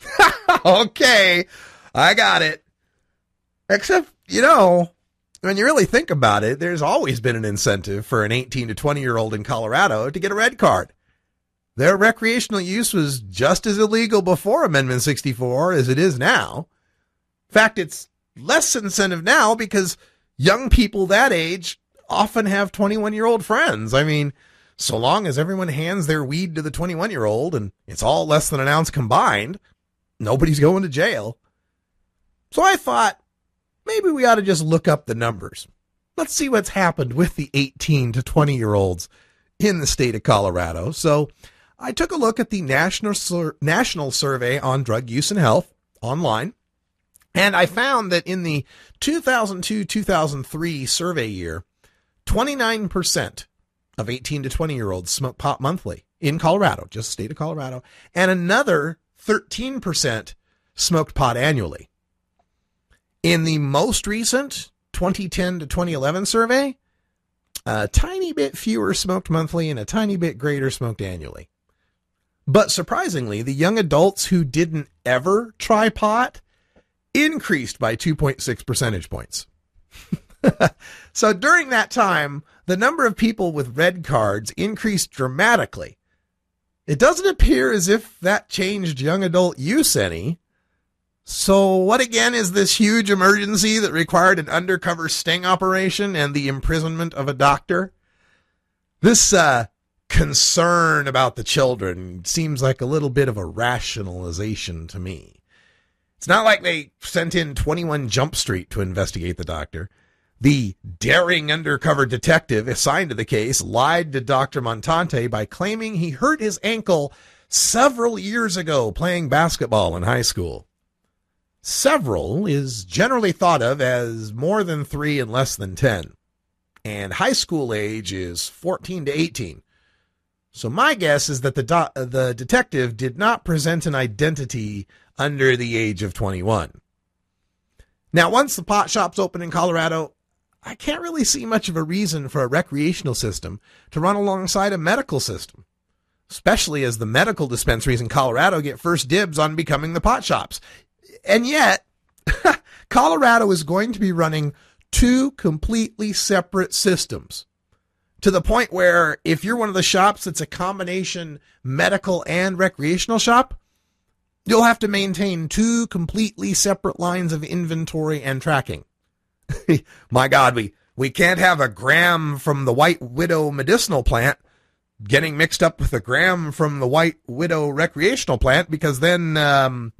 Okay, I got it. Except, you know, when you really think about it, there's always been an incentive for an eighteen to twenty-year-old in Colorado to get a red card. Their recreational use was just as illegal before Amendment sixty-four as it is now. In fact, it's less incentive now because young people that age often have twenty-one-year-old friends. I mean, so long as everyone hands their weed to the twenty-one-year-old and it's all less than an ounce combined, nobody's going to jail. So I thought, maybe we ought to just look up the numbers. Let's see what's happened with the eighteen to twenty-year-olds in the state of Colorado. So I took a look at the National Sur- National Survey on Drug Use and Health online, and I found that in the two thousand two to two thousand three survey year, twenty-nine percent of eighteen to twenty-year-olds smoke pot monthly in Colorado, just the state of Colorado, and another thirteen percent smoked pot annually. In the most recent twenty ten to twenty eleven survey, a tiny bit fewer smoked monthly and a tiny bit greater smoked annually. But surprisingly, the young adults who didn't ever try pot increased by two point six percentage points. So during that time, the number of people with red cards increased dramatically. It doesn't appear as if that changed young adult use any. So what again is this huge emergency that required an undercover sting operation and the imprisonment of a doctor? This uh, concern about the children seems like a little bit of a rationalization to me. It's not like they sent in twenty-one Jump Street to investigate the doctor. The daring undercover detective assigned to the case lied to Doctor Montante by claiming he hurt his ankle several years ago playing basketball in high school. Several is generally thought of as more than three and less than ten, and high school age is fourteen to eighteen. So my guess is that the do- the detective did not present an identity under the age of twenty-one. Now, once the pot shops open in Colorado, I can't really see much of a reason for a recreational system to run alongside a medical system, especially as the medical dispensaries in Colorado get first dibs on becoming the pot shops. And yet, Colorado is going to be running two completely separate systems, to the point where if you're one of the shops that's a combination medical and recreational shop, you'll have to maintain two completely separate lines of inventory and tracking. My God, we, we can't have a gram from the White Widow medicinal plant getting mixed up with a gram from the White Widow recreational plant, because then, um,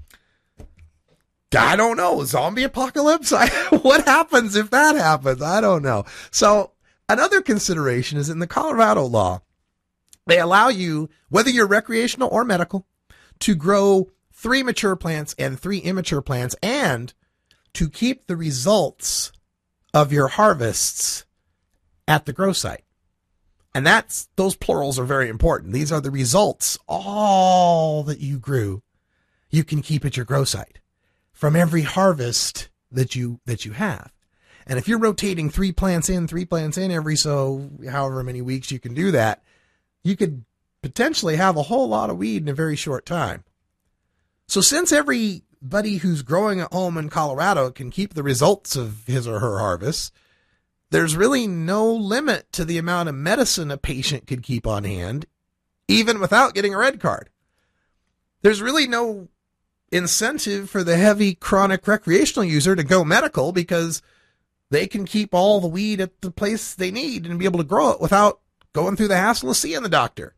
I don't know, zombie apocalypse? I, what happens if that happens? I don't know. So another consideration is in the Colorado law, they allow you, whether you're recreational or medical, to grow three mature plants and three immature plants, and to keep the results of your harvests at the grow site. And that's, those plurals are very important. These are the results. All that you grew, you can keep at your grow site from every harvest that you, that you have. And if you're rotating three plants in, three plants in every so however many weeks you can do that, you could potentially have a whole lot of weed in a very short time. So since everybody who's growing at home in Colorado can keep the results of his or her harvest, there's really no limit to the amount of medicine a patient could keep on hand, even without getting a red card. There's really no incentive for the heavy chronic recreational user to go medical, because they can keep all the weed at the place they need and be able to grow it without going through the hassle of seeing the doctor.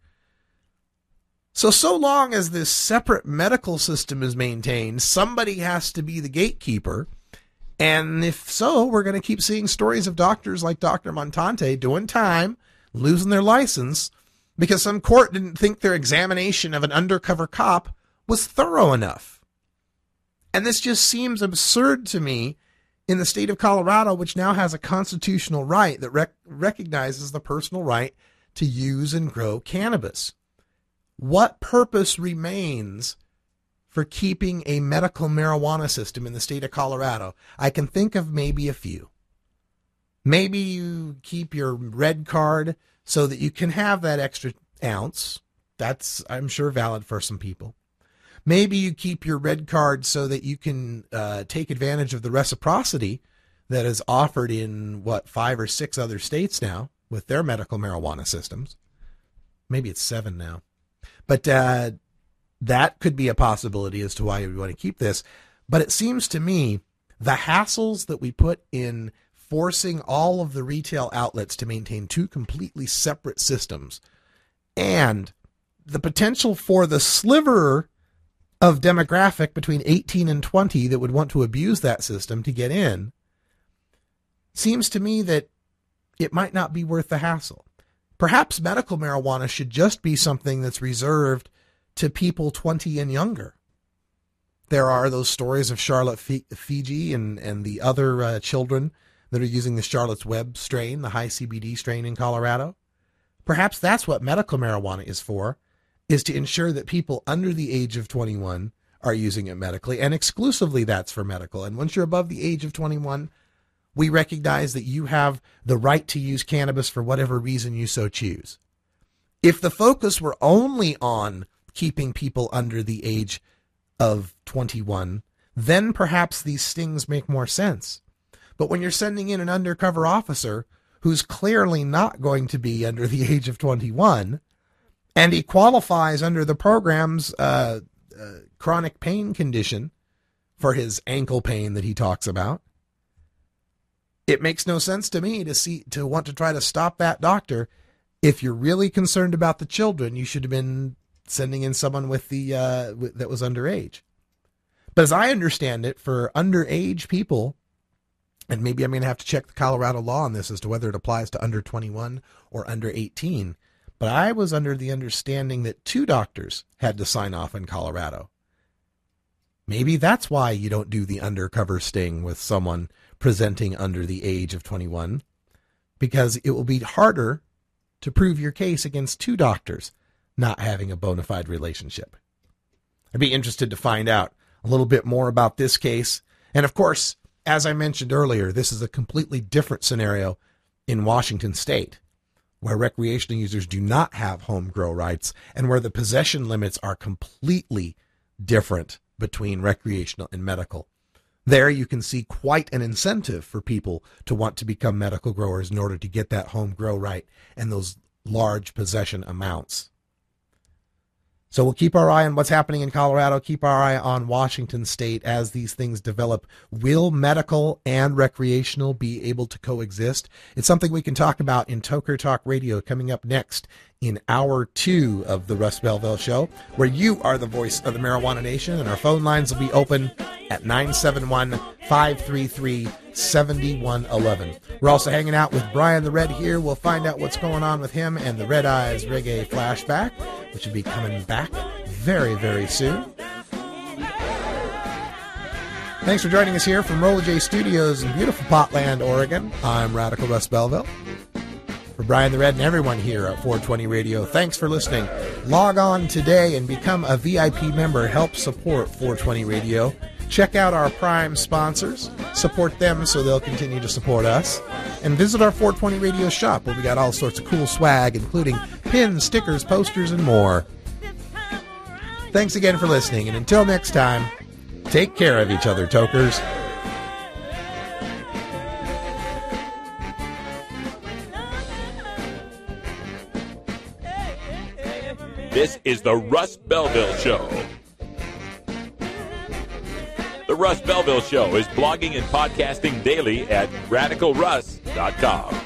So, so long as this separate medical system is maintained, somebody has to be the gatekeeper. And if so, we're going to keep seeing stories of doctors like Doctor Montante doing time, losing their license, because some court didn't think their examination of an undercover cop was thorough enough. And this just seems absurd to me in the state of Colorado, which now has a constitutional right that rec- recognizes the personal right to use and grow cannabis. What purpose remains for keeping a medical marijuana system in the state of Colorado? I can think of maybe a few. Maybe you keep your red card so that you can have that extra ounce. That's, I'm sure, valid for some people. Maybe you keep your red card so that you can uh, take advantage of the reciprocity that is offered in, what, five or six other states now with their medical marijuana systems. Maybe it's seven now. But uh, that could be a possibility as to why we want to keep this. But it seems to me the hassles that we put in forcing all of the retail outlets to maintain two completely separate systems, and the potential for the sliver of demographic between eighteen and twenty that would want to abuse that system to get in, seems to me that it might not be worth the hassle. Perhaps medical marijuana should just be something that's reserved to people twenty and younger. There are those stories of Charlotte Fiji and, and the other uh, children that are using the Charlotte's Web strain, the high C B D strain in Colorado. Perhaps that's what medical marijuana is for, is to ensure that people under the age of twenty-one are using it medically, and exclusively that's for medical. And once you're above the age of twenty-one, we recognize that you have the right to use cannabis for whatever reason you so choose. If the focus were only on keeping people under the age of twenty-one, then perhaps these stings make more sense. But when you're sending in an undercover officer who's clearly not going to be under the age of twenty-one, and he qualifies under the program's uh, uh, chronic pain condition for his ankle pain that he talks about, it makes no sense to me to see to want to try to stop that doctor. If you're really concerned about the children, you should have been sending in someone with the uh, with, that was underage. But as I understand it, for underage people, and maybe I'm going to have to check the Colorado law on this as to whether it applies to under twenty-one or under eighteen, but I was under the understanding that two doctors had to sign off in Colorado. Maybe that's why you don't do the undercover sting with someone presenting under the age of twenty-one, because it will be harder to prove your case against two doctors not having a bona fide relationship. I'd be interested to find out a little bit more about this case. And of course, as I mentioned earlier, this is a completely different scenario in Washington State, where recreational users do not have home grow rights and where the possession limits are completely different between recreational and medical. There you can see quite an incentive for people to want to become medical growers in order to get that home grow right and those large possession amounts. So we'll keep our eye on what's happening in Colorado, keep our eye on Washington State as these things develop. Will medical and recreational be able to coexist? It's something we can talk about in Toker Talk Radio coming up next in hour two of the Russ Belville Show, where you are the voice of the Marijuana Nation, and our phone lines will be open at nine seven one, five three three, seven one one one. We're also hanging out with Brian the Red here. We'll find out what's going on with him and the Red Eyes Reggae Flashback, which will be coming back very, very soon. Thanks for joining us here from Roller J Studios in beautiful Potland, Oregon. I'm Radical Russ Belville. For Brian the Red and everyone here at four twenty Radio, thanks for listening. Log on today and become a V I P member. Help support four twenty Radio. Check out our prime sponsors. Support them so they'll continue to support us. And visit our four twenty Radio shop where we got all sorts of cool swag, including pins, stickers, posters, and more. Thanks again for listening, and until next time, take care of each other, tokers. This is the Russ Belville Show. The Russ Belville Show is blogging and podcasting daily at radical russ dot com.